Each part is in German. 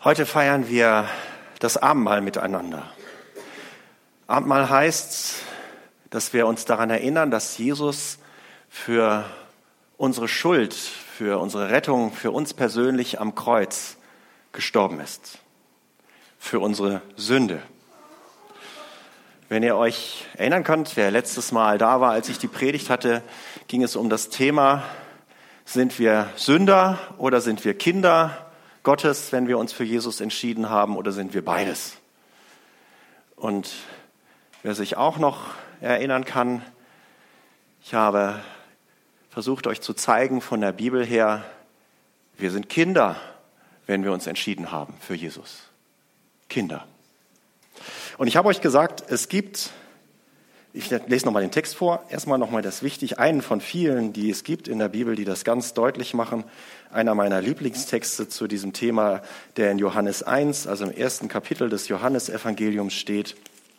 Heute feiern wir das Abendmahl miteinander. Abendmahl heißt, dass wir uns daran erinnern, dass Jesus für unsere Schuld, für unsere Rettung, für uns persönlich am Kreuz gestorben ist. Für unsere Sünde. Wenn ihr euch erinnern könnt, wer letztes Mal da war, als ich die Predigt hatte, ging es um das Thema, sind wir Sünder oder sind wir Kinder Gottes, wenn wir uns für Jesus entschieden haben, oder sind wir beides? Und wer sich auch noch erinnern kann, ich habe versucht, euch zu zeigen von der Bibel her, wir sind Kinder, wenn wir uns entschieden haben für Jesus. Kinder. Und ich habe euch gesagt, ich lese nochmal den Text vor, erstmal nochmal das wichtig, einen von vielen, die es gibt in der Bibel, die das ganz deutlich machen. Einer meiner Lieblingstexte zu diesem Thema, der in Johannes 1, also im ersten Kapitel des Johannesevangeliums steht.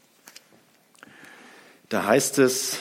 Da heißt es,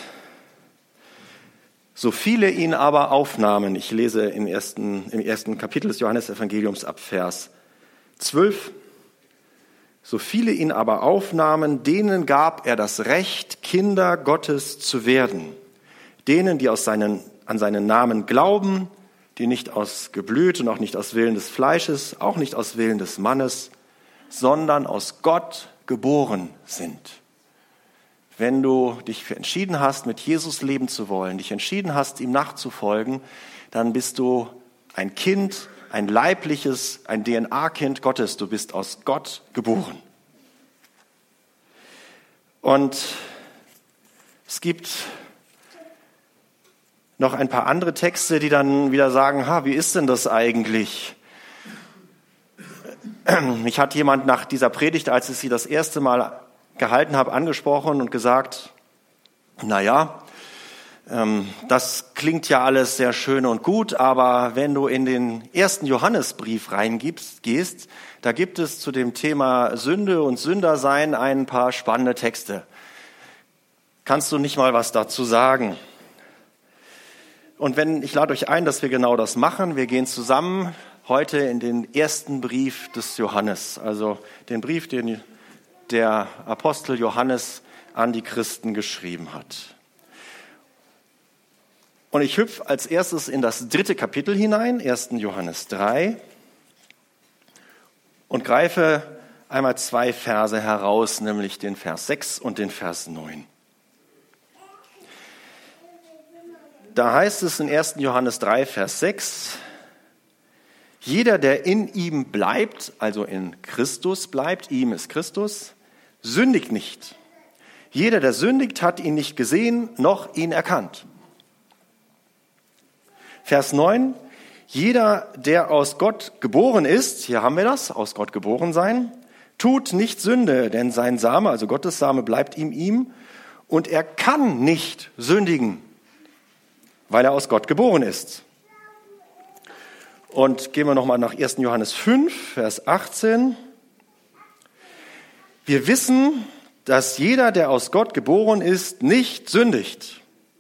so viele ihn aber aufnahmen, ich lese im ersten Kapitel des Johannesevangeliums ab Vers 12, so viele ihn aber aufnahmen, denen gab er das Recht, Kinder Gottes zu werden. Denen, die an seinen Namen glauben, die nicht aus Geblüt und auch nicht aus Willen des Fleisches, auch nicht aus Willen des Mannes, sondern aus Gott geboren sind. Wenn du dich entschieden hast, mit Jesus leben zu wollen, dich entschieden hast, ihm nachzufolgen, dann bist du ein Kind, ein leibliches, ein DNA-Kind Gottes. Du bist aus Gott geboren. Und es gibt noch ein paar andere Texte, die dann wieder sagen, wie ist denn das eigentlich? Mich hat jemand nach dieser Predigt, als ich sie das erste Mal gehalten habe, angesprochen und gesagt, das klingt ja alles sehr schön und gut, aber wenn du in den ersten Johannesbrief reingehst, da gibt es zu dem Thema Sünde und Sündersein ein paar spannende Texte. Kannst du nicht mal was dazu sagen? Und ich lade euch ein, dass wir genau das machen. Wir gehen zusammen heute in den ersten Brief des Johannes, also den Brief, den der Apostel Johannes an die Christen geschrieben hat. Und ich hüpfe als erstes in das 3. Kapitel hinein, 1. Johannes 3, und greife einmal 2 Verse heraus, nämlich den Vers 6 und den Vers 9. Da heißt es in 1. Johannes 3, Vers 6, jeder, der in ihm bleibt, also in Christus bleibt, ihm ist Christus, sündigt nicht. Jeder, der sündigt, hat ihn nicht gesehen, noch ihn erkannt. Vers 9, jeder, der aus Gott geboren ist, hier haben wir das, aus Gott geboren sein, tut nicht Sünde, denn sein Same, also Gottes Same, bleibt ihm und er kann nicht sündigen, weil er aus Gott geboren ist. Und gehen wir nochmal nach 1. Johannes 5, Vers 18. Wir wissen, dass jeder, der aus Gott geboren ist, nicht sündigt.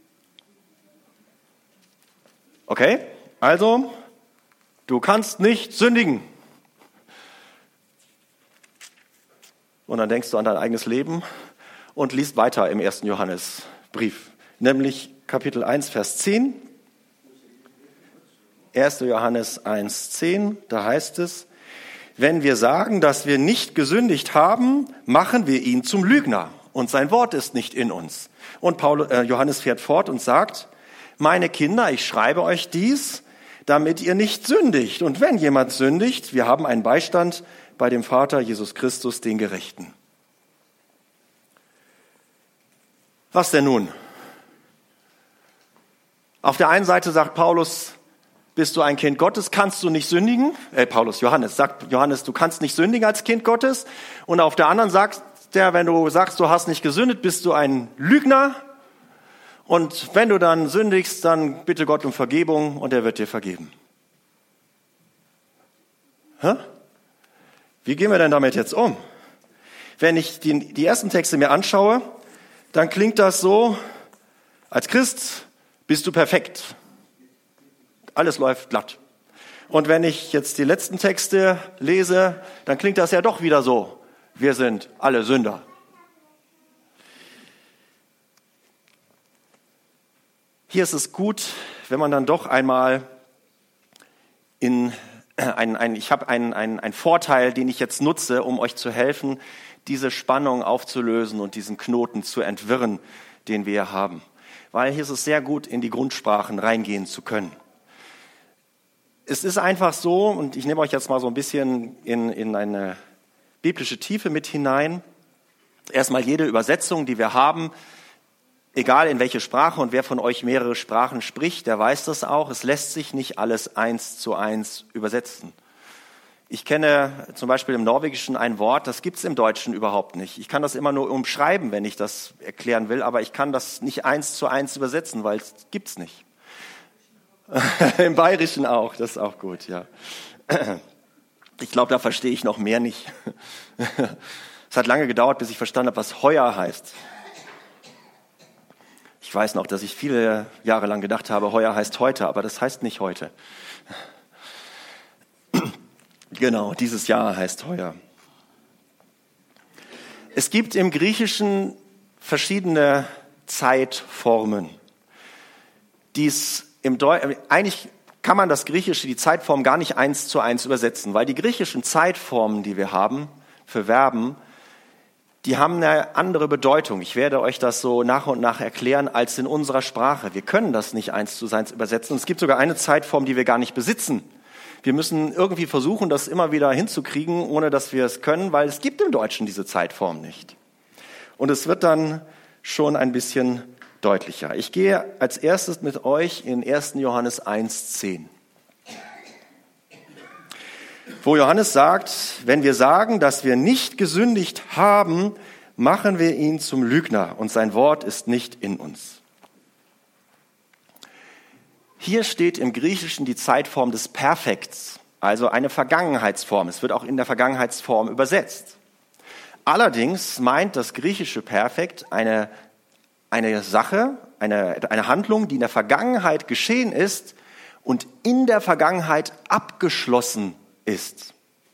Okay, also, du kannst nicht sündigen. Und dann denkst du an dein eigenes Leben und liest weiter im 1. Johannesbrief, nämlich Kapitel 1, Vers 10. 1. Johannes 1, 10, da heißt es, wenn wir sagen, dass wir nicht gesündigt haben, machen wir ihn zum Lügner und sein Wort ist nicht in uns. Und Johannes fährt fort und sagt, meine Kinder, ich schreibe euch dies, damit ihr nicht sündigt. Und wenn jemand sündigt, wir haben einen Beistand bei dem Vater Jesus Christus, den Gerechten. Was denn nun? Auf der einen Seite sagt Paulus, bist du ein Kind Gottes, kannst du nicht sündigen. Johannes sagt, du kannst nicht sündigen als Kind Gottes. Und auf der anderen sagt er, wenn du sagst, du hast nicht gesündigt, bist du ein Lügner. Und wenn du dann sündigst, dann bitte Gott um Vergebung und er wird dir vergeben. Wie gehen wir denn damit jetzt um? Wenn ich die ersten Texte mir anschaue, dann klingt das so, als Christ bist du perfekt. Alles läuft glatt. Und wenn ich jetzt die letzten Texte lese, dann klingt das ja doch wieder so. Wir sind alle Sünder. Hier ist es gut, wenn man dann doch einmal ich habe einen Vorteil, den ich jetzt nutze, um euch zu helfen, diese Spannung aufzulösen und diesen Knoten zu entwirren, den wir hier haben. Weil hier ist es sehr gut, in die Grundsprachen reingehen zu können. Es ist einfach so, und ich nehme euch jetzt mal so ein bisschen in eine biblische Tiefe mit hinein. Erstmal jede Übersetzung, die wir haben, egal in welche Sprache und wer von euch mehrere Sprachen spricht, der weiß das auch. Es lässt sich nicht alles 1:1 übersetzen. Ich kenne zum Beispiel im Norwegischen ein Wort, das gibt es im Deutschen überhaupt nicht. Ich kann das immer nur umschreiben, wenn ich das erklären will, aber ich kann das nicht 1:1 übersetzen, weil es gibt es nicht. Im Bayerischen auch, das ist auch gut, ja. Ich glaube, da verstehe ich noch mehr nicht. Es hat lange gedauert, bis ich verstanden habe, was heuer heißt. Ich weiß noch, dass ich viele Jahre lang gedacht habe, heuer heißt heute, aber das heißt nicht heute. Genau, dieses Jahr heißt heuer. Es gibt im Griechischen verschiedene Zeitformen. Eigentlich kann man das Griechische, die Zeitform gar nicht 1:1 übersetzen, weil die griechischen Zeitformen, die wir haben für Verben, die haben eine andere Bedeutung. Ich werde euch das so nach und nach erklären als in unserer Sprache. Wir können das nicht 1:1 übersetzen. Es gibt sogar eine Zeitform, die wir gar nicht besitzen. Wir müssen irgendwie versuchen, das immer wieder hinzukriegen, ohne dass wir es können, weil es gibt im Deutschen diese Zeitform nicht. Und es wird dann schon ein bisschen deutlicher. Ich gehe als erstes mit euch in 1. Johannes 1:10. Wo Johannes sagt, wenn wir sagen, dass wir nicht gesündigt haben, machen wir ihn zum Lügner und sein Wort ist nicht in uns. Hier steht im Griechischen die Zeitform des Perfekts, also eine Vergangenheitsform. Es wird auch in der Vergangenheitsform übersetzt. Allerdings meint das griechische Perfekt eine Sache, eine Handlung, die in der Vergangenheit geschehen ist und in der Vergangenheit abgeschlossen ist.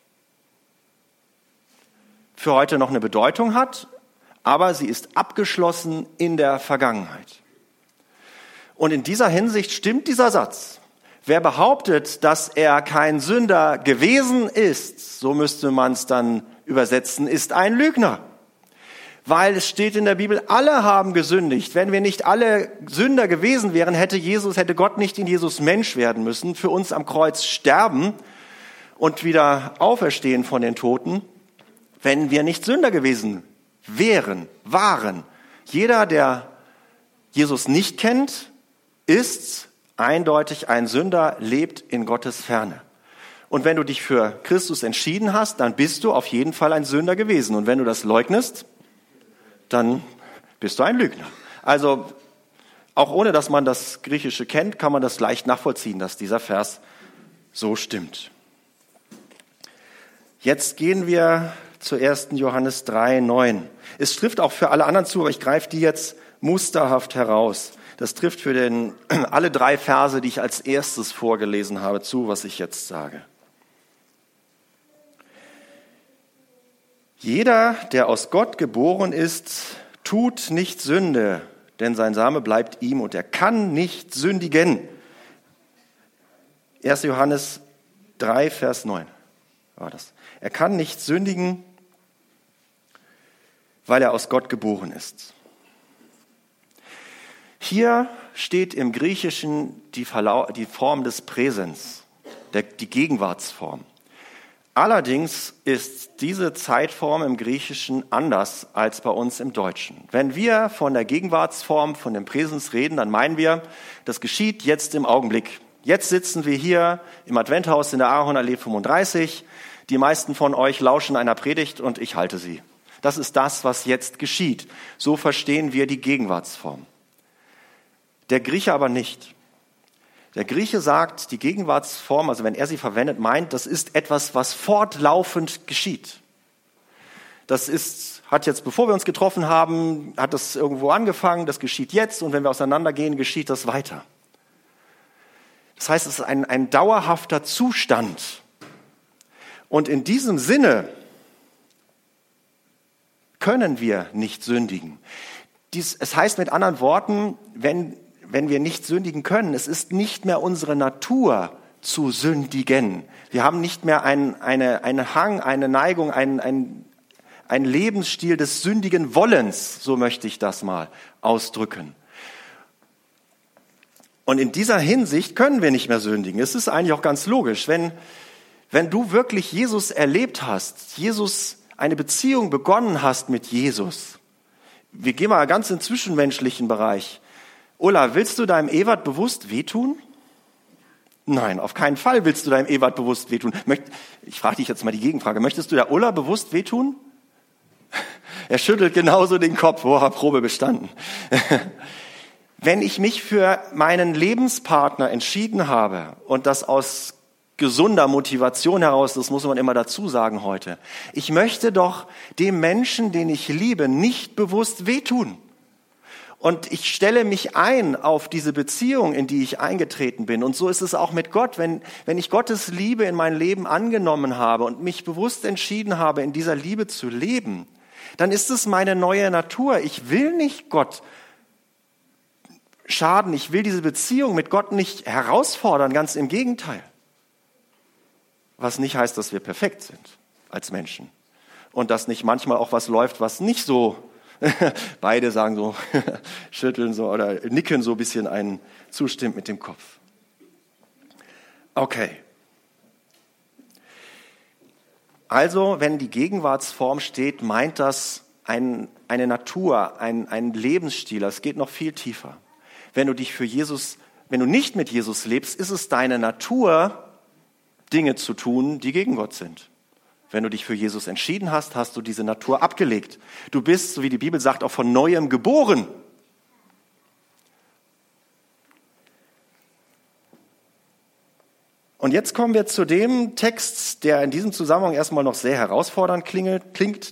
Für heute noch eine Bedeutung hat, aber sie ist abgeschlossen in der Vergangenheit. Und in dieser Hinsicht stimmt dieser Satz. Wer behauptet, dass er kein Sünder gewesen ist, so müsste man es dann übersetzen, ist ein Lügner. Weil es steht in der Bibel, alle haben gesündigt. Wenn wir nicht alle Sünder gewesen wären, hätte Gott nicht in Jesus Mensch werden müssen, für uns am Kreuz sterben und wieder auferstehen von den Toten, wenn wir nicht Sünder gewesen waren. Jeder, der Jesus nicht kennt, ist eindeutig ein Sünder, lebt in Gottes Ferne. Und wenn du dich für Christus entschieden hast, dann bist du auf jeden Fall ein Sünder gewesen. Und wenn du das leugnest, dann bist du ein Lügner. Also auch ohne, dass man das Griechische kennt, kann man das leicht nachvollziehen, dass dieser Vers so stimmt. Jetzt gehen wir zu 1. Johannes 3,9. Es trifft auch für alle anderen zu, aber ich greife die jetzt musterhaft heraus. Das trifft für alle 3 Verse, die ich als erstes vorgelesen habe, zu, was ich jetzt sage. Jeder, der aus Gott geboren ist, tut nicht Sünde, denn sein Same bleibt ihm und er kann nicht sündigen. 1. Johannes 3, Vers 9 war das. Er kann nicht sündigen, weil er aus Gott geboren ist. Hier steht im Griechischen die Form des Präsens, die Gegenwartsform. Allerdings ist diese Zeitform im Griechischen anders als bei uns im Deutschen. Wenn wir von der Gegenwartsform, von dem Präsens reden, dann meinen wir, das geschieht jetzt im Augenblick. Jetzt sitzen wir hier im Adventhaus in der Ahornallee 35. Die meisten von euch lauschen einer Predigt und ich halte sie. Das ist das, was jetzt geschieht. So verstehen wir die Gegenwartsform. Der Grieche aber nicht. Der Grieche sagt, die Gegenwartsform, also wenn er sie verwendet, meint, das ist etwas, was fortlaufend geschieht. Hat jetzt, bevor wir uns getroffen haben, hat das irgendwo angefangen, das geschieht jetzt und wenn wir auseinandergehen, geschieht das weiter. Das heißt, es ist ein dauerhafter Zustand. Und in diesem Sinne können wir nicht sündigen. Es heißt mit anderen Worten, wenn wir nicht sündigen können, es ist nicht mehr unsere Natur zu sündigen. Wir haben nicht mehr einen Hang, eine Neigung, einen Lebensstil des sündigen Wollens, so möchte ich das mal ausdrücken. Und in dieser Hinsicht können wir nicht mehr sündigen. Es ist eigentlich auch ganz logisch. Wenn du wirklich Jesus erlebt hast, eine Beziehung begonnen hast mit Jesus, wir gehen mal ganz im zwischenmenschlichen Bereich. Ulla, willst du deinem Ewart bewusst wehtun? Nein, auf keinen Fall willst du deinem Ewart bewusst wehtun. Ich frage dich jetzt mal die Gegenfrage. Möchtest du der Ulla bewusst wehtun? Er schüttelt genauso den Kopf. Probe bestanden. Wenn ich mich für meinen Lebenspartner entschieden habe und das aus gesunder Motivation heraus, das muss man immer dazu sagen heute, ich möchte doch dem Menschen, den ich liebe, nicht bewusst wehtun. Und ich stelle mich ein auf diese Beziehung, in die ich eingetreten bin. Und so ist es auch mit Gott. Wenn ich Gottes Liebe in mein Leben angenommen habe und mich bewusst entschieden habe, in dieser Liebe zu leben, dann ist es meine neue Natur. Ich will nicht Gott schaden. Ich will diese Beziehung mit Gott nicht herausfordern. Ganz im Gegenteil. Was nicht heißt, dass wir perfekt sind als Menschen. Und dass nicht manchmal auch was läuft, was nicht so. Beide sagen so, schütteln so oder nicken so ein bisschen zustimmt mit dem Kopf. Okay. Also, wenn die Gegenwartsform steht, meint das eine Natur, ein Lebensstil. Es geht noch viel tiefer. Wenn du nicht mit Jesus lebst, ist es deine Natur, Dinge zu tun, die gegen Gott sind. Wenn du dich für Jesus entschieden hast, hast du diese Natur abgelegt. Du bist, so wie die Bibel sagt, auch von Neuem geboren. Und jetzt kommen wir zu dem Text, der in diesem Zusammenhang erstmal noch sehr herausfordernd klingt.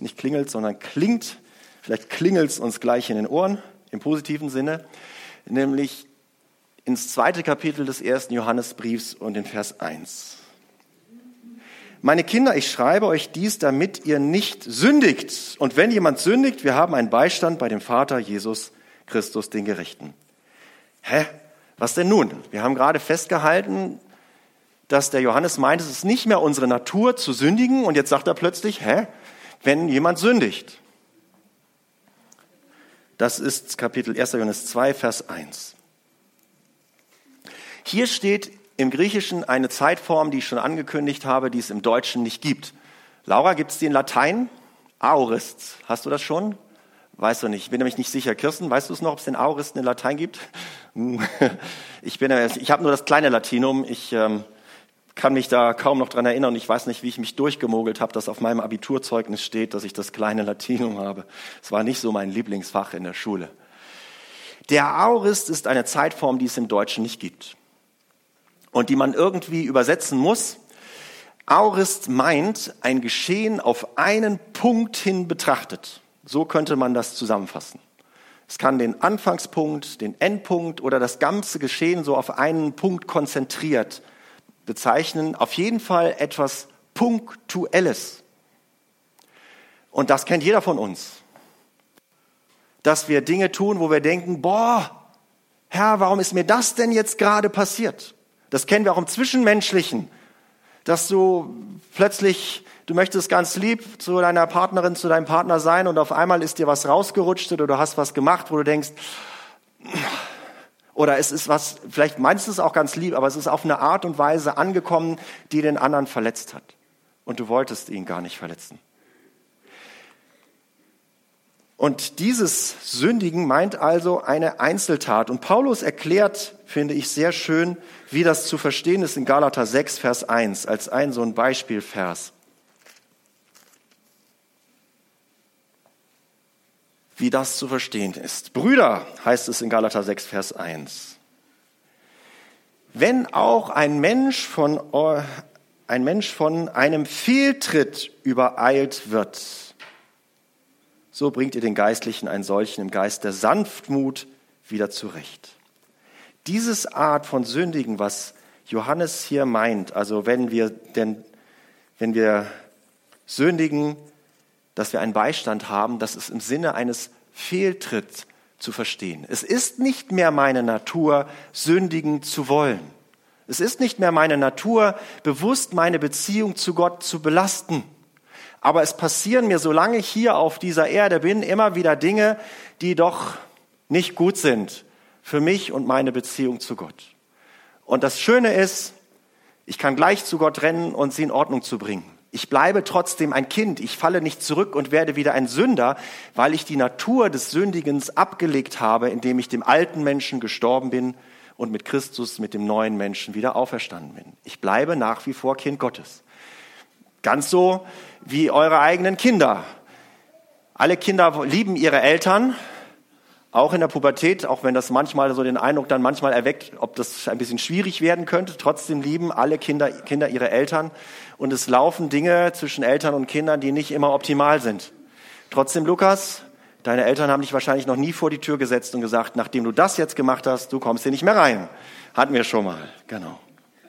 Vielleicht klingelt es uns gleich in den Ohren, im positiven Sinne. Nämlich ins 2. Kapitel des 1. Johannesbriefs und in Vers 1. Meine Kinder, ich schreibe euch dies, damit ihr nicht sündigt. Und wenn jemand sündigt, wir haben einen Beistand bei dem Vater Jesus Christus, den Gerechten. Was denn nun? Wir haben gerade festgehalten, dass der Johannes meint, es ist nicht mehr unsere Natur zu sündigen. Und jetzt sagt er plötzlich, wenn jemand sündigt. Das ist Kapitel 1. Johannes 2, Vers 1. Hier steht im Griechischen eine Zeitform, die ich schon angekündigt habe, die es im Deutschen nicht gibt. Laura, gibt es die in Latein? Aorist. Hast du das schon? Weißt du nicht. Ich bin nämlich nicht sicher. Kirsten, weißt du es noch, ob es den Aoristen in Latein gibt? Ich habe nur das kleine Latinum. Ich kann mich da kaum noch dran erinnern. Ich weiß nicht, wie ich mich durchgemogelt habe, dass auf meinem Abiturzeugnis steht, dass ich das kleine Latinum habe. Es war nicht so mein Lieblingsfach in der Schule. Der Aorist ist eine Zeitform, die es im Deutschen nicht gibt. Und die man irgendwie übersetzen muss. Aorist meint ein Geschehen auf einen Punkt hin betrachtet. So könnte man das zusammenfassen. Es kann den Anfangspunkt, den Endpunkt oder das ganze Geschehen so auf einen Punkt konzentriert bezeichnen. Auf jeden Fall etwas Punktuelles. Und das kennt jeder von uns. Dass wir Dinge tun, wo wir denken, Herr, warum ist mir das denn jetzt gerade passiert? Das kennen wir auch im Zwischenmenschlichen, dass du plötzlich, du möchtest ganz lieb zu deiner Partnerin, zu deinem Partner sein und auf einmal ist dir was rausgerutscht oder du hast was gemacht, wo du denkst, oder es ist was, vielleicht meinst du es auch ganz lieb, aber es ist auf eine Art und Weise angekommen, die den anderen verletzt hat. Und du wolltest ihn gar nicht verletzen. Und dieses Sündigen meint also eine Einzeltat. Und Paulus erklärt, finde ich sehr schön, wie das zu verstehen ist in Galater 6, Vers 1, als so ein Beispielvers. Wie das zu verstehen ist. Brüder, heißt es in Galater 6, Vers 1. Wenn auch ein Mensch von einem Fehltritt übereilt wird, so bringt ihr den Geistlichen einen solchen im Geist der Sanftmut wieder zurecht. Dieses Art von Sündigen, was Johannes hier meint, also wenn wir sündigen, dass wir einen Beistand haben, das ist im Sinne eines Fehltritts zu verstehen. Es ist nicht mehr meine Natur, sündigen zu wollen. Es ist nicht mehr meine Natur, bewusst meine Beziehung zu Gott zu belasten. Aber es passieren mir, solange ich hier auf dieser Erde bin, immer wieder Dinge, die doch nicht gut sind für mich und meine Beziehung zu Gott. Und das Schöne ist, ich kann gleich zu Gott rennen und sie in Ordnung zu bringen. Ich bleibe trotzdem ein Kind. Ich falle nicht zurück und werde wieder ein Sünder, weil ich die Natur des Sündigens abgelegt habe, indem ich dem alten Menschen gestorben bin und mit Christus, mit dem neuen Menschen wieder auferstanden bin. Ich bleibe nach wie vor Kind Gottes. Ganz so wie eure eigenen Kinder. Alle Kinder lieben ihre Eltern, auch in der Pubertät, auch wenn das manchmal so den Eindruck dann manchmal erweckt, ob das ein bisschen schwierig werden könnte. Trotzdem lieben alle Kinder ihre Eltern. Und es laufen Dinge zwischen Eltern und Kindern, die nicht immer optimal sind. Trotzdem, Lukas, deine Eltern haben dich wahrscheinlich noch nie vor die Tür gesetzt und gesagt, nachdem du das jetzt gemacht hast, du kommst hier nicht mehr rein. Hatten wir schon mal, genau.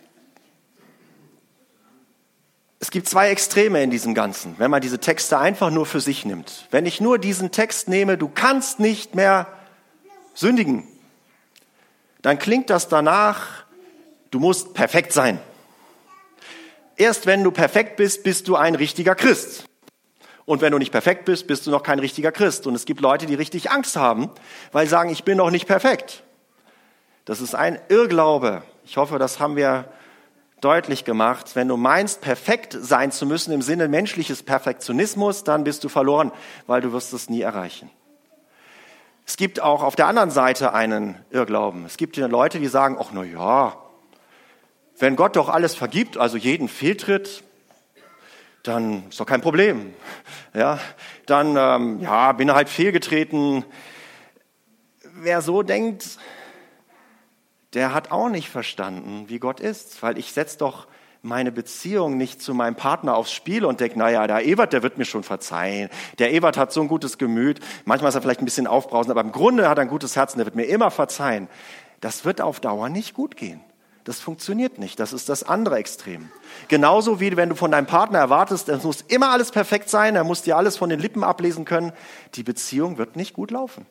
Es gibt zwei Extreme in diesem Ganzen, wenn man diese Texte einfach nur für sich nimmt. Wenn ich nur diesen Text nehme, du kannst nicht mehr sündigen, dann klingt das danach, du musst perfekt sein. Erst wenn du perfekt bist, bist du ein richtiger Christ. Und wenn du nicht perfekt bist, bist du noch kein richtiger Christ. Und es gibt Leute, die richtig Angst haben, weil sie sagen, ich bin noch nicht perfekt. Das ist ein Irrglaube. Ich hoffe, das haben wir deutlich gemacht. Wenn du meinst, perfekt sein zu müssen im Sinne menschliches Perfektionismus, dann bist du verloren, weil du wirst es nie erreichen. Es gibt auch auf der anderen Seite einen Irrglauben. Es gibt Leute, die sagen, ach na ja, wenn Gott doch alles vergibt, also jeden Fehltritt, dann ist doch kein Problem. Ja, dann bin halt fehlgetreten. Wer so denkt, der hat auch nicht verstanden, wie Gott ist, weil ich setze doch meine Beziehung nicht zu meinem Partner aufs Spiel und denke, naja, der Ewert, der wird mir schon verzeihen. Der Ewert hat so ein gutes Gemüt. Manchmal ist er vielleicht ein bisschen aufbrausend, aber im Grunde hat er ein gutes Herz und der wird mir immer verzeihen. Das wird auf Dauer nicht gut gehen. Das funktioniert nicht. Das ist das andere Extrem. Genauso wie wenn du von deinem Partner erwartest, es muss immer alles perfekt sein, er muss dir alles von den Lippen ablesen können. Die Beziehung wird nicht gut laufen.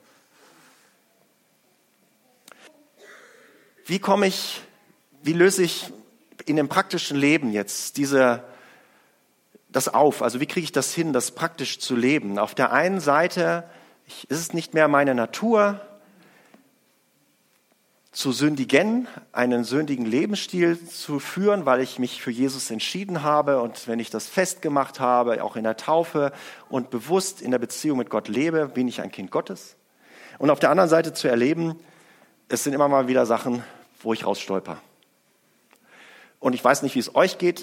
Wie löse ich in dem praktischen Leben jetzt das auf? Also wie kriege ich das hin, das praktisch zu leben? Auf der einen Seite ist es nicht mehr meine Natur, zu sündigen, einen sündigen Lebensstil zu führen, weil ich mich für Jesus entschieden habe und wenn ich das festgemacht habe, auch in der Taufe und bewusst in der Beziehung mit Gott lebe, bin ich ein Kind Gottes. Und auf der anderen Seite zu erleben, es sind immer mal wieder Sachen, wo ich rausstolper. Und ich weiß nicht, wie es euch geht.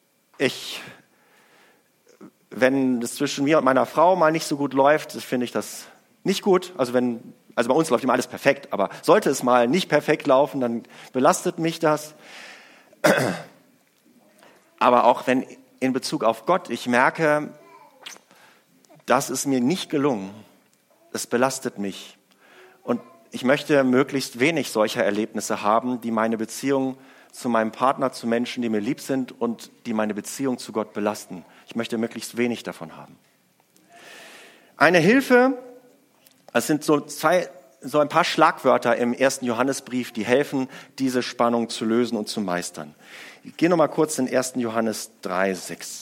Wenn es zwischen mir und meiner Frau mal nicht so gut läuft, finde ich das nicht gut. Also bei uns läuft immer alles perfekt, aber sollte es mal nicht perfekt laufen, dann belastet mich das. Aber auch wenn in Bezug auf Gott ich merke, das ist mir nicht gelungen, es belastet mich. Und ich möchte möglichst wenig solcher Erlebnisse haben, die meine Beziehung zu meinem Partner, zu Menschen, die mir lieb sind und die meine Beziehung zu Gott belasten. Ich möchte möglichst wenig davon haben. Eine Hilfe, es sind so ein paar Schlagwörter im 1. Johannesbrief, die helfen, diese Spannung zu lösen und zu meistern. Ich gehe noch mal kurz in 1. Johannes 3,6.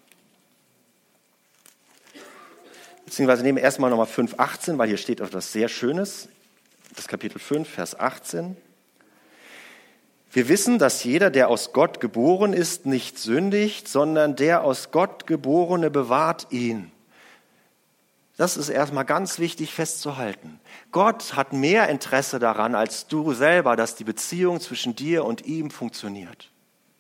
Beziehungsweise nehmen wir erstmal nochmal 5,18, weil hier steht etwas sehr Schönes. Das Kapitel 5, Vers 18. Wir wissen, dass jeder, der aus Gott geboren ist, nicht sündigt, sondern der aus Gott Geborene bewahrt ihn. Das ist erstmal ganz wichtig festzuhalten. Gott hat mehr Interesse daran als du selber, dass die Beziehung zwischen dir und ihm funktioniert.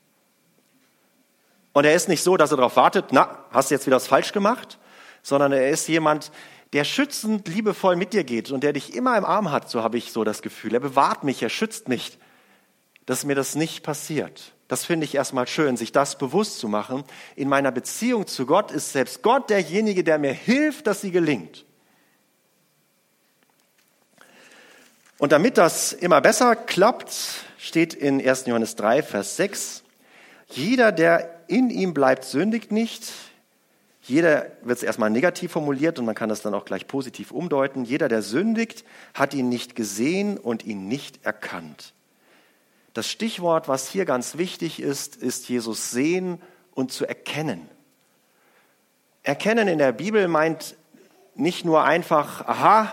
Und er ist nicht so, dass er darauf wartet, hast du jetzt wieder was falsch gemacht? Sondern er ist jemand, der schützend, liebevoll mit dir geht und der dich immer im Arm hat, so habe ich so das Gefühl. Er bewahrt mich, er schützt mich, dass mir das nicht passiert. Das finde ich erstmal schön, sich das bewusst zu machen. In meiner Beziehung zu Gott ist selbst Gott derjenige, der mir hilft, dass sie gelingt. Und damit das immer besser klappt, steht in 1. Johannes 3, Vers 6, jeder, der in ihm bleibt, sündigt nicht. Jeder wird es erstmal negativ formuliert und man kann das dann auch gleich positiv umdeuten. Jeder, der sündigt, hat ihn nicht gesehen und ihn nicht erkannt. Das Stichwort, was hier ganz wichtig ist, ist Jesus sehen und zu erkennen. Erkennen in der Bibel meint nicht nur einfach, aha,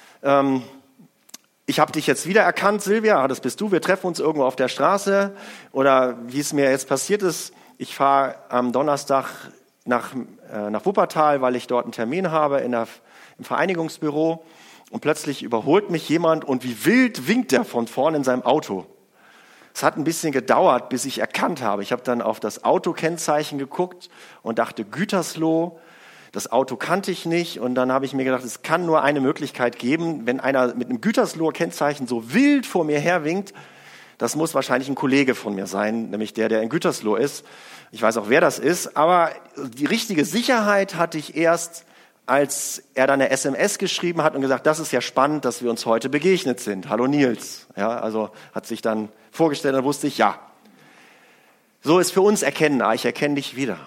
ich habe dich jetzt wieder erkannt, Silvia, das bist du, wir treffen uns irgendwo auf der Straße. Oder wie es mir jetzt passiert ist, ich fahre am Donnerstag nach Wuppertal, weil ich dort einen Termin habe im Vereinigungsbüro. Und plötzlich überholt mich jemand und wie wild winkt er von vorne in seinem Auto. Es hat ein bisschen gedauert, bis ich erkannt habe. Ich habe dann auf das Autokennzeichen geguckt und dachte, Gütersloh. Das Auto kannte ich nicht und dann habe ich mir gedacht, es kann nur eine Möglichkeit geben, wenn einer mit einem Gütersloher Kennzeichen so wild vor mir herwinkt, das muss wahrscheinlich ein Kollege von mir sein, nämlich der in Gütersloh ist. Ich weiß auch, wer das ist, aber die richtige Sicherheit hatte ich erst, als er dann eine SMS geschrieben hat und gesagt, das ist ja spannend, dass wir uns heute begegnet sind. Hallo Nils. Ja, also hat sich dann vorgestellt, dann wusste ich, ja. So ist für uns Erkennen, ich erkenne dich wieder.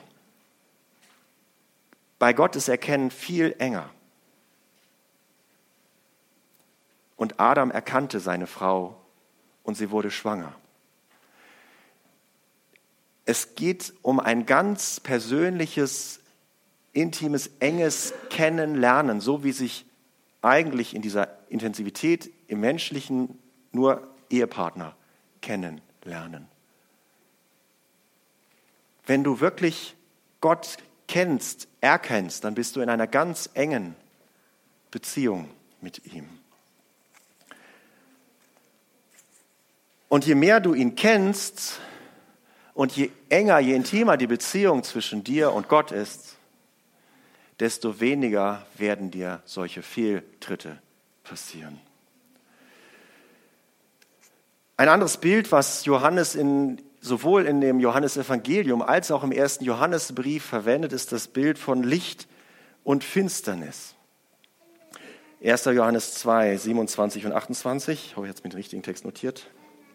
Bei Gott ist Erkennen viel enger. Und Adam erkannte seine Frau und sie wurde schwanger. Es geht um ein ganz persönliches, intimes, enges Kennenlernen, so wie sich eigentlich in dieser Intensivität im Menschlichen nur Ehepartner kennenlernen. Wenn du wirklich Gott erkennst, dann bist du in einer ganz engen Beziehung mit ihm. Und je mehr du ihn kennst und je enger, je intimer die Beziehung zwischen dir und Gott ist, desto weniger werden dir solche Fehltritte passieren. Ein anderes Bild, was Johannes sowohl in dem Johannesevangelium als auch im 1. Johannesbrief verwendet, ist das Bild von Licht und Finsternis. 1. Johannes 2, 27 und 28. Ich habe jetzt mit dem richtigen Text notiert.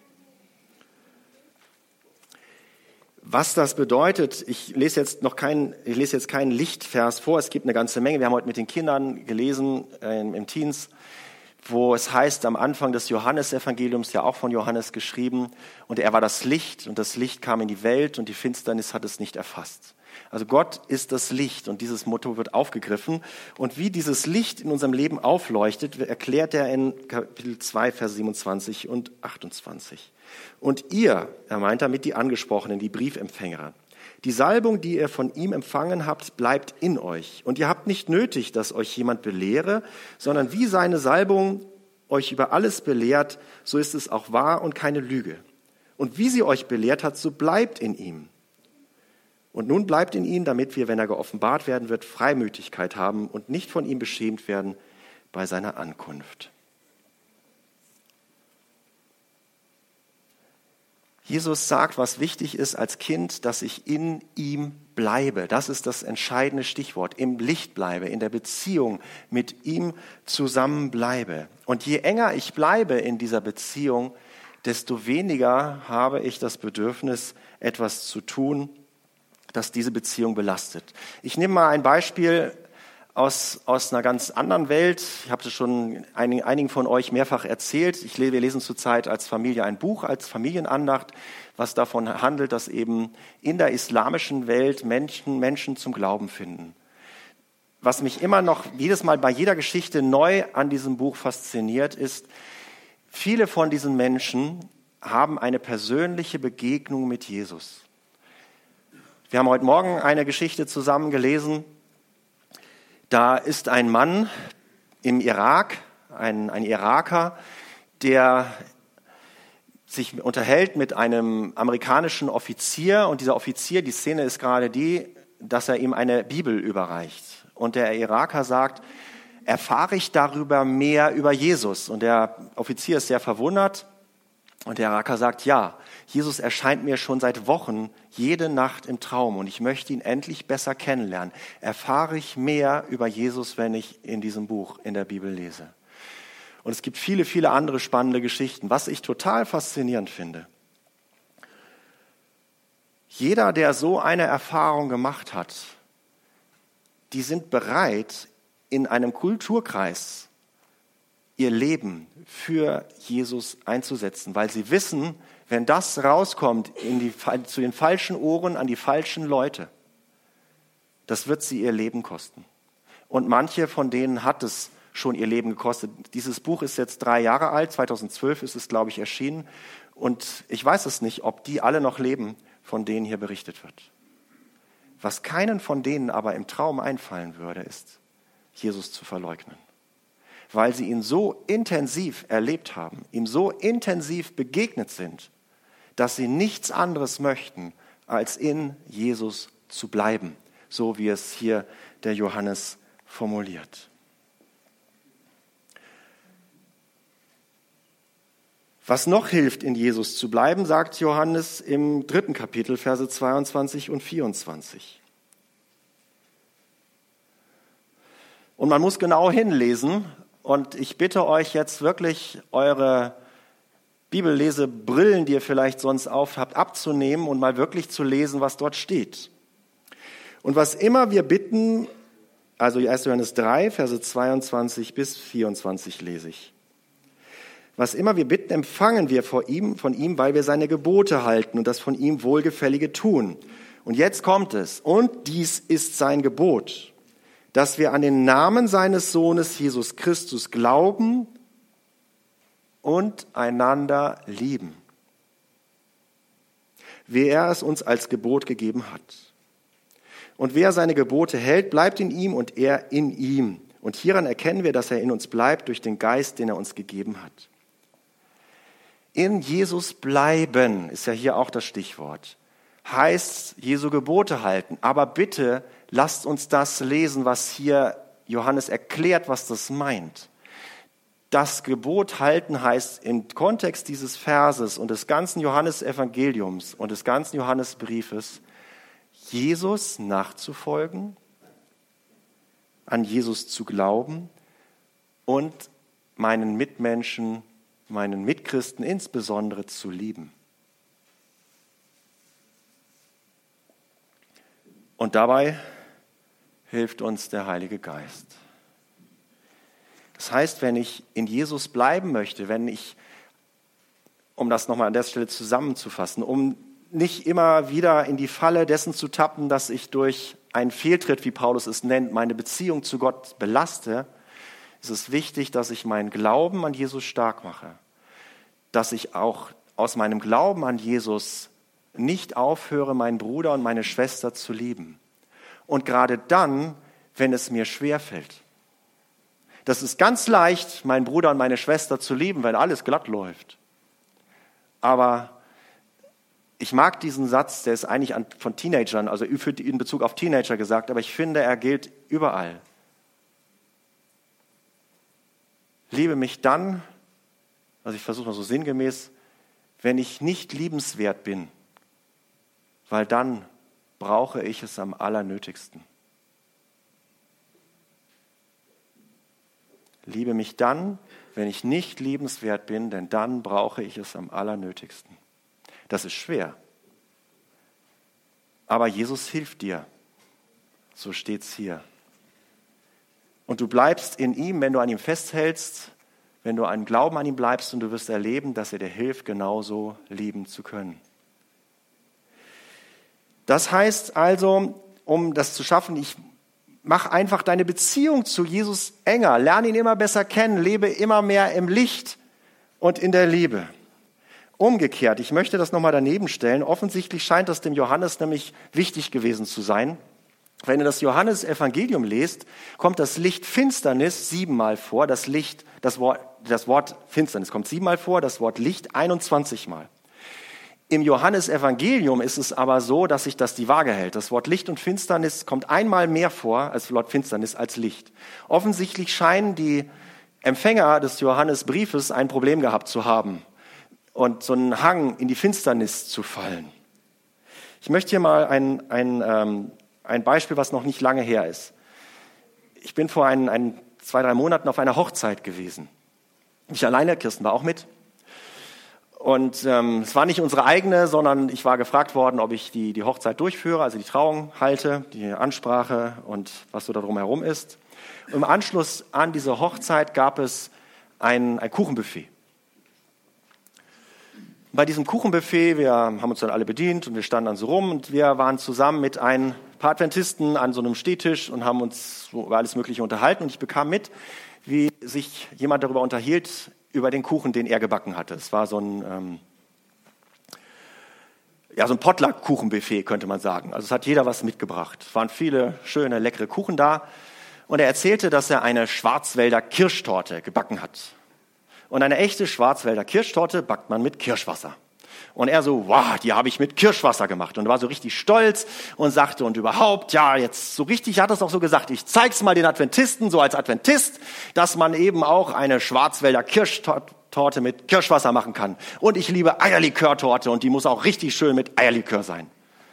Was das bedeutet, ich lese jetzt keinen Lichtvers vor, es gibt eine ganze Menge. Wir haben heute mit den Kindern gelesen im Teens, wo es heißt, am Anfang des Johannesevangeliums, ja auch von Johannes geschrieben, und er war das Licht und das Licht kam in die Welt und die Finsternis hat es nicht erfasst. Also Gott ist das Licht und dieses Motto wird aufgegriffen. Und wie dieses Licht in unserem Leben aufleuchtet, erklärt er in Kapitel 2, Vers 27 und 28. Und ihr, er meint damit die Angesprochenen, die Briefempfänger, die Salbung, die ihr von ihm empfangen habt, bleibt in euch. Und ihr habt nicht nötig, dass euch jemand belehre, sondern wie seine Salbung euch über alles belehrt, so ist es auch wahr und keine Lüge. Und wie sie euch belehrt hat, so bleibt in ihm. Und nun bleibt in ihm, damit wir, wenn er geoffenbart werden wird, Freimütigkeit haben und nicht von ihm beschämt werden bei seiner Ankunft. Jesus sagt, was wichtig ist als Kind, dass ich in ihm bleibe. Das ist das entscheidende Stichwort. Im Licht bleibe, in der Beziehung mit ihm zusammen bleibe. Und je enger ich bleibe in dieser Beziehung, desto weniger habe ich das Bedürfnis, etwas zu tun, das diese Beziehung belastet. Ich nehme mal ein Beispiel aus einer ganz anderen Welt. Ich habe das schon einigen von euch mehrfach erzählt. Wir lesen zurzeit als Familie ein Buch, als Familienandacht, was davon handelt, dass eben in der islamischen Welt Menschen zum Glauben finden. Was mich immer noch jedes Mal bei jeder Geschichte neu an diesem Buch fasziniert, ist, viele von diesen Menschen haben eine persönliche Begegnung mit Jesus. Wir haben heute Morgen eine Geschichte zusammen gelesen. Da ist ein Mann im Irak, ein Iraker, der sich unterhält mit einem amerikanischen Offizier. Und dieser Offizier, die Szene ist gerade die, dass er ihm eine Bibel überreicht. Und der Iraker sagt, erfahre ich darüber mehr über Jesus? Und der Offizier ist sehr verwundert. Und der Iraker sagt, ja, Jesus erscheint mir schon seit Wochen jede Nacht im Traum und ich möchte ihn endlich besser kennenlernen. Erfahre ich mehr über Jesus, wenn ich in diesem Buch, in der Bibel lese. Und es gibt viele, viele andere spannende Geschichten, was ich total faszinierend finde. Jeder, der so eine Erfahrung gemacht hat, die sind bereit, in einem Kulturkreis ihr Leben für Jesus einzusetzen, weil sie wissen, wenn das rauskommt zu den falschen Ohren, an die falschen Leute, das wird sie ihr Leben kosten. Und manche von denen hat es schon ihr Leben gekostet. Dieses Buch ist jetzt 3 Jahre alt, 2012 ist es, glaube ich, erschienen. Und ich weiß es nicht, ob die alle noch leben, von denen hier berichtet wird. Was keinen von denen aber im Traum einfallen würde, ist, Jesus zu verleugnen. Weil sie ihn so intensiv erlebt haben, ihm so intensiv begegnet sind, dass sie nichts anderes möchten, als in Jesus zu bleiben, so wie es hier der Johannes formuliert. Was noch hilft, in Jesus zu bleiben, sagt Johannes im 3. Kapitel, Verse 22 und 24. Und man muss genau hinlesen. Und ich bitte euch jetzt wirklich, eure Bibellesebrillen, die ihr vielleicht sonst aufhabt, abzunehmen und mal wirklich zu lesen, was dort steht. Und was immer wir bitten, also 1. Johannes 3, Verse 22 bis 24 lese ich. Was immer wir bitten, empfangen wir von ihm, weil wir seine Gebote halten und das von ihm Wohlgefällige tun. Und jetzt kommt es. Und dies ist sein Gebot, dass wir an den Namen seines Sohnes Jesus Christus glauben und einander lieben, wie er es uns als Gebot gegeben hat. Und wer seine Gebote hält, bleibt in ihm und er in ihm. Und hieran erkennen wir, dass er in uns bleibt durch den Geist, den er uns gegeben hat. In Jesus bleiben ist ja hier auch das Stichwort. Heißt Jesu Gebote halten. Aber bitte lasst uns das lesen, was hier Johannes erklärt, was das meint. Das Gebot halten heißt im Kontext dieses Verses und des ganzen Johannesevangeliums und des ganzen Johannesbriefes, Jesus nachzufolgen, an Jesus zu glauben und meinen Mitmenschen, meinen Mitchristen insbesondere zu lieben. Und dabei hilft uns der Heilige Geist. Das heißt, wenn ich in Jesus bleiben möchte, wenn ich, um das nochmal an der Stelle zusammenzufassen, um nicht immer wieder in die Falle dessen zu tappen, dass ich durch einen Fehltritt, wie Paulus es nennt, meine Beziehung zu Gott belaste, ist es wichtig, dass ich meinen Glauben an Jesus stark mache. Dass ich auch aus meinem Glauben an Jesus nicht aufhöre, meinen Bruder und meine Schwester zu lieben. Und gerade dann, wenn es mir schwerfällt. Das ist ganz leicht, meinen Bruder und meine Schwester zu lieben, wenn alles glatt läuft. Aber ich mag diesen Satz, der ist eigentlich von Teenagern, also in Bezug auf Teenager gesagt, aber ich finde, er gilt überall. Liebe mich dann, also ich versuche mal so sinngemäß, wenn ich nicht liebenswert bin, weil dann brauche ich es am allernötigsten. Liebe mich dann, wenn ich nicht liebenswert bin, denn dann brauche ich es am allernötigsten. Das ist schwer. Aber Jesus hilft dir. So steht's hier. Und du bleibst in ihm, wenn du an ihm festhältst, wenn du an Glauben an ihm bleibst und du wirst erleben, dass er dir hilft, genauso lieben zu können. Das heißt also, um das zu schaffen, mach einfach deine Beziehung zu Jesus enger, lerne ihn immer besser kennen, lebe immer mehr im Licht und in der Liebe. Umgekehrt, ich möchte das nochmal daneben stellen, offensichtlich scheint das dem Johannes nämlich wichtig gewesen zu sein. Wenn ihr das Johannesevangelium lest, kommt das Licht Finsternis 7-mal vor, das Wort Finsternis kommt 7-mal vor, das Wort Licht 21-mal. Im Johannesevangelium ist es aber so, dass sich das die Waage hält. Das Wort Licht und Finsternis kommt einmal mehr vor als Wort Finsternis als Licht. Offensichtlich scheinen die Empfänger des Johannesbriefes ein Problem gehabt zu haben und so einen Hang in die Finsternis zu fallen. Ich möchte hier mal ein Beispiel, was noch nicht lange her ist. Ich bin vor 2-3 Monaten auf einer Hochzeit gewesen. Nicht alleine, Kirsten war auch mit. Und es war nicht unsere eigene, sondern ich war gefragt worden, ob ich die Hochzeit durchführe, also die Trauung halte, die Ansprache und was so da drumherum ist. Und im Anschluss an diese Hochzeit gab es ein Kuchenbuffet. Bei diesem Kuchenbuffet, wir haben uns dann alle bedient und wir standen dann so rum und wir waren zusammen mit ein paar Adventisten an so einem Stehtisch und haben uns so über alles Mögliche unterhalten und ich bekam mit, wie sich jemand darüber unterhielt, über den Kuchen, den er gebacken hatte. Es war so ein Potluck-Kuchenbuffet, könnte man sagen. Also es hat jeder was mitgebracht. Es waren viele schöne, leckere Kuchen da. Und er erzählte, dass er eine Schwarzwälder Kirschtorte gebacken hat. Und eine echte Schwarzwälder Kirschtorte backt man mit Kirschwasser. Und er so, wow, die habe ich mit Kirschwasser gemacht. Und war so richtig stolz und sagte, und überhaupt, ja, jetzt so richtig, hat es auch so gesagt, ich zeig's mal den Adventisten, so als Adventist, dass man eben auch eine Schwarzwälder Kirschtorte mit Kirschwasser machen kann. Und ich liebe Eierlikörtorte und die muss auch richtig schön mit Eierlikör sein.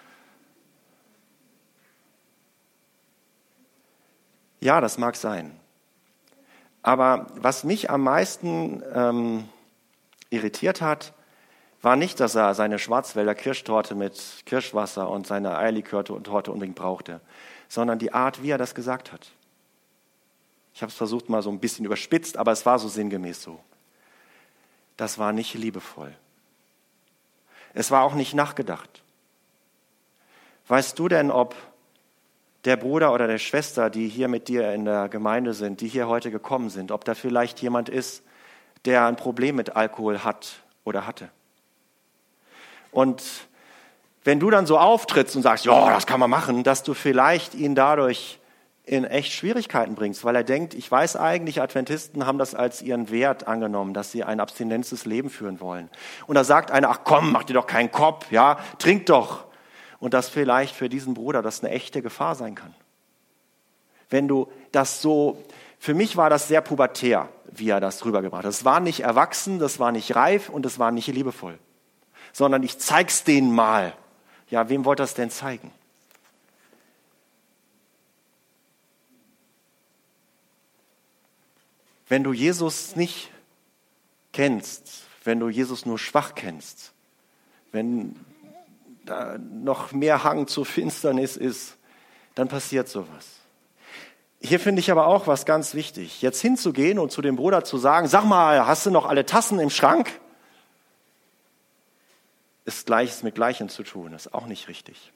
Ja, das mag sein. Aber was mich am meisten irritiert hat, war nicht, dass er seine Schwarzwälder Kirschtorte mit Kirschwasser und seine Eierlikörtorte unbedingt brauchte, sondern die Art, wie er das gesagt hat. Ich habe es versucht mal so ein bisschen überspitzt, aber es war so sinngemäß so. Das war nicht liebevoll. Es war auch nicht nachgedacht. Weißt du denn, ob der Bruder oder der Schwester, die hier mit dir in der Gemeinde sind, die hier heute gekommen sind, ob da vielleicht jemand ist, der ein Problem mit Alkohol hat oder hatte? Und wenn du dann so auftrittst und sagst, ja, das kann man machen, dass du vielleicht ihn dadurch in echt Schwierigkeiten bringst, weil er denkt, ich weiß eigentlich, Adventisten haben das als ihren Wert angenommen, dass sie ein abstinentes Leben führen wollen. Und da sagt einer, ach komm, mach dir doch keinen Kopf, ja, trink doch. Und dass vielleicht für diesen Bruder das eine echte Gefahr sein kann. Wenn du das so, für mich war das sehr pubertär, wie er das rübergebracht hat. Es war nicht erwachsen, das war nicht reif und es war nicht liebevoll. Sondern ich zeig's denen mal. Ja, wem wollt ihr das denn zeigen? Wenn du Jesus nicht kennst, wenn du Jesus nur schwach kennst, wenn da noch mehr Hang zur Finsternis ist, dann passiert sowas. Hier finde ich aber auch was ganz wichtig. Jetzt hinzugehen und zu dem Bruder zu sagen, sag mal, hast du noch alle Tassen im Schrank? Ist Gleiches mit Gleichem zu tun, ist auch nicht richtig.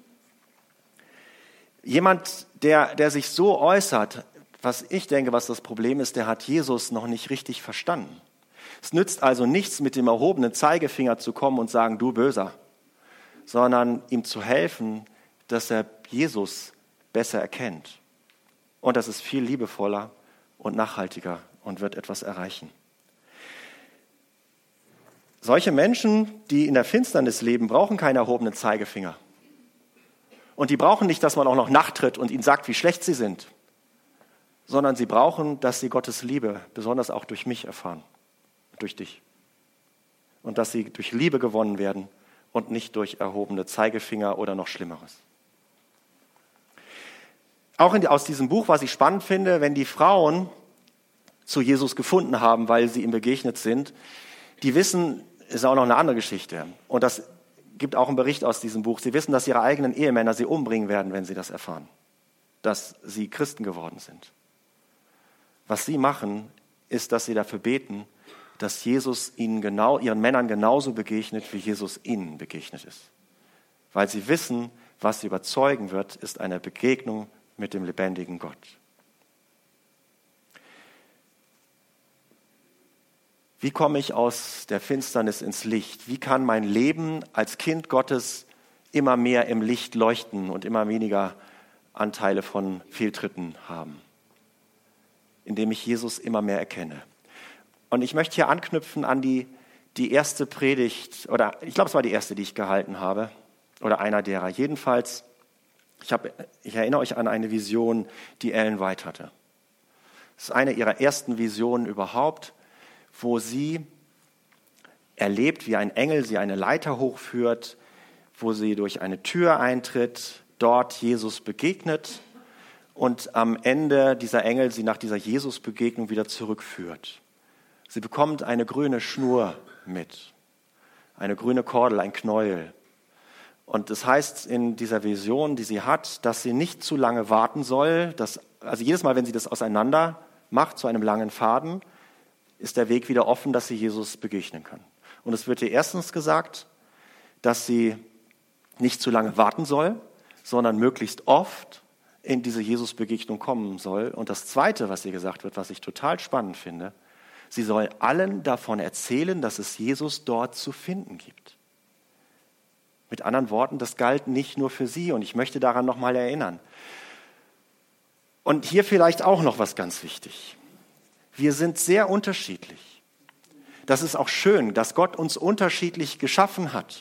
Jemand, der sich so äußert, was ich denke, was das Problem ist, der hat Jesus noch nicht richtig verstanden. Es nützt also nichts, mit dem erhobenen Zeigefinger zu kommen und sagen, du Böser, sondern ihm zu helfen, dass er Jesus besser erkennt. Und das ist viel liebevoller und nachhaltiger und wird etwas erreichen. Solche Menschen, die in der Finsternis leben, brauchen keinen erhobenen Zeigefinger. Und die brauchen nicht, dass man auch noch nachtritt und ihnen sagt, wie schlecht sie sind, sondern sie brauchen, dass sie Gottes Liebe, besonders auch durch mich erfahren, durch dich. Und dass sie durch Liebe gewonnen werden und nicht durch erhobene Zeigefinger oder noch Schlimmeres. Auch aus diesem Buch, was ich spannend finde, wenn die Frauen zu Jesus gefunden haben, weil sie ihm begegnet sind, die wissen, ist auch noch eine andere Geschichte. Und das gibt auch einen Bericht aus diesem Buch. Sie wissen, dass ihre eigenen Ehemänner sie umbringen werden, wenn sie das erfahren, dass sie Christen geworden sind. Was sie machen, ist, dass sie dafür beten, dass Jesus ihren Männern genauso begegnet, wie Jesus ihnen begegnet ist. Weil sie wissen, was sie überzeugen wird, ist eine Begegnung mit dem lebendigen Gott. Wie komme ich aus der Finsternis ins Licht? Wie kann mein Leben als Kind Gottes immer mehr im Licht leuchten und immer weniger Anteile von Fehltritten haben? Indem ich Jesus immer mehr erkenne. Und ich möchte hier anknüpfen an die erste Predigt, oder ich glaube, es war die erste, die ich gehalten habe, oder einer derer. Jedenfalls, ich erinnere euch an eine Vision, die Ellen White hatte. Es ist eine ihrer ersten Visionen überhaupt, wo sie erlebt, wie ein Engel sie eine Leiter hochführt, wo sie durch eine Tür eintritt, dort Jesus begegnet und am Ende dieser Engel sie nach dieser Jesus-Begegnung wieder zurückführt. Sie bekommt eine grüne Schnur mit, eine grüne Kordel, ein Knäuel. Und das heißt in dieser Vision, die sie hat, dass sie nicht zu lange warten soll. Also jedes Mal, wenn sie das auseinander macht zu einem langen Faden, ist der Weg wieder offen, dass sie Jesus begegnen kann. Und es wird ihr erstens gesagt, dass sie nicht zu lange warten soll, sondern möglichst oft in diese Jesus-Begegnung kommen soll. Und das Zweite, was ihr gesagt wird, was ich total spannend finde, sie soll allen davon erzählen, dass es Jesus dort zu finden gibt. Mit anderen Worten, das galt nicht nur für sie und ich möchte daran nochmal erinnern. Und hier vielleicht auch noch was ganz wichtig. Wir sind sehr unterschiedlich. Das ist auch schön, dass Gott uns unterschiedlich geschaffen hat.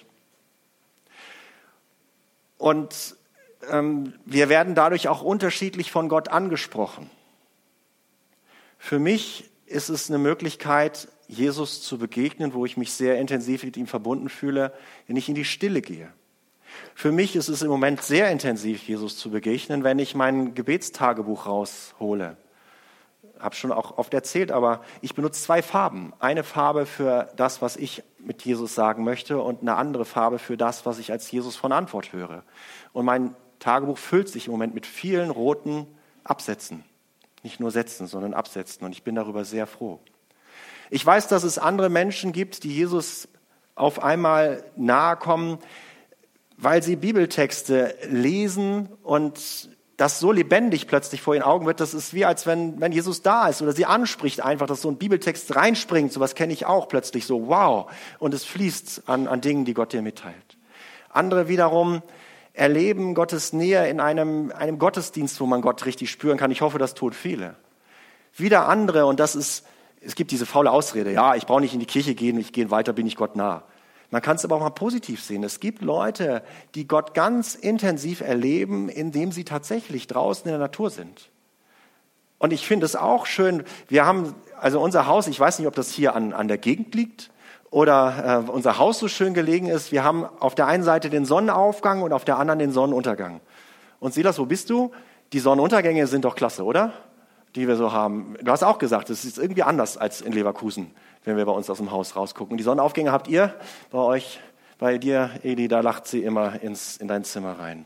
Und wir werden dadurch auch unterschiedlich von Gott angesprochen. Für mich ist es eine Möglichkeit, Jesus zu begegnen, wo ich mich sehr intensiv mit ihm verbunden fühle, wenn ich in die Stille gehe. Für mich ist es im Moment sehr intensiv, Jesus zu begegnen, wenn ich mein Gebetstagebuch raushole. Habe schon auch oft erzählt, aber ich benutze 2 Farben. Eine Farbe für das, was ich mit Jesus sagen möchte und eine andere Farbe für das, was ich als Jesus von Antwort höre. Und mein Tagebuch füllt sich im Moment mit vielen roten Absätzen. Nicht nur Sätzen, sondern Absätzen. Und ich bin darüber sehr froh. Ich weiß, dass es andere Menschen gibt, die Jesus auf einmal nahe kommen, weil sie Bibeltexte lesen und das so lebendig plötzlich vor ihren Augen wird. Das ist wie, als wenn Jesus da ist oder sie anspricht einfach, dass so ein Bibeltext reinspringt. Sowas kenne ich auch plötzlich so, wow. Und es fließt an Dingen, die Gott dir mitteilt. Andere wiederum erleben Gottes Nähe in einem Gottesdienst, wo man Gott richtig spüren kann. Ich hoffe, das tun viele. Wieder andere, und es gibt diese faule Ausrede, ja, ich brauche nicht in die Kirche gehen, ich gehe weiter, bin ich Gott nah. Man kann es aber auch mal positiv sehen. Es gibt Leute, die Gott ganz intensiv erleben, indem sie tatsächlich draußen in der Natur sind. Und ich finde es auch schön, wir haben, also unser Haus, ich weiß nicht, ob das hier an der Gegend liegt oder unser Haus so schön gelegen ist. Wir haben auf der einen Seite den Sonnenaufgang und auf der anderen den Sonnenuntergang. Und Silas, wo bist du? Die Sonnenuntergänge sind doch klasse, oder? Die wir so haben. Du hast auch gesagt, es ist irgendwie anders als in Leverkusen, wenn wir bei uns aus dem Haus rausgucken. Die Sonnenaufgänge habt ihr bei euch, bei dir, Eli, da lacht sie immer in dein Zimmer rein.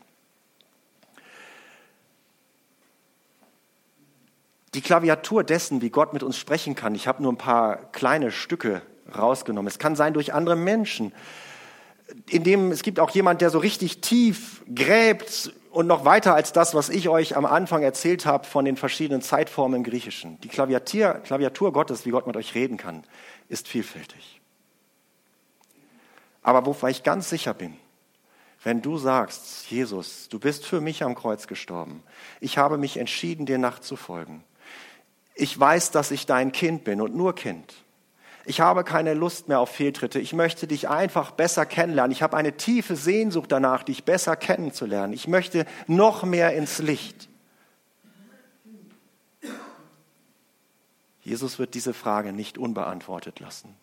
Die Klaviatur dessen, wie Gott mit uns sprechen kann, ich habe nur ein paar kleine Stücke rausgenommen. Es kann sein durch andere Menschen. Es gibt auch jemand, der so richtig tief gräbt und noch weiter als das, was ich euch am Anfang erzählt habe von den verschiedenen Zeitformen im Griechischen. Die Klaviatur Gottes, wie Gott mit euch reden kann, ist vielfältig. Aber wovon ich ganz sicher bin, wenn du sagst, Jesus, du bist für mich am Kreuz gestorben. Ich habe mich entschieden, dir nachzufolgen. Ich weiß, dass ich dein Kind bin und nur Kind. Ich habe keine Lust mehr auf Fehltritte. Ich möchte dich einfach besser kennenlernen. Ich habe eine tiefe Sehnsucht danach, dich besser kennenzulernen. Ich möchte noch mehr ins Licht. Jesus wird diese Frage nicht unbeantwortet lassen.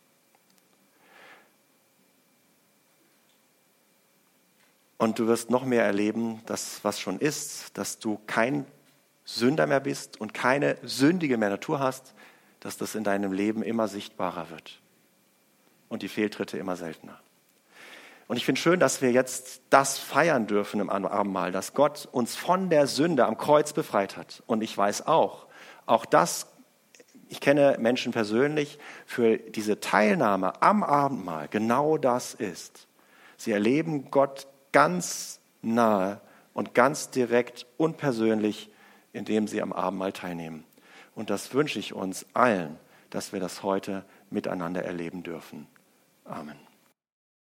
Und du wirst noch mehr erleben, dass was schon ist, dass du kein Sünder mehr bist und keine sündige mehr Natur hast, dass das in deinem Leben immer sichtbarer wird und die Fehltritte immer seltener. Und ich finde schön, dass wir jetzt das feiern dürfen im Abendmahl, dass Gott uns von der Sünde am Kreuz befreit hat. Und ich weiß auch das, ich kenne Menschen persönlich, für diese Teilnahme am Abendmahl genau das ist. Sie erleben Gott ganz nahe und ganz direkt und persönlich, indem sie am Abendmahl teilnehmen. Und das wünsche ich uns allen, dass wir das heute miteinander erleben dürfen. Amen.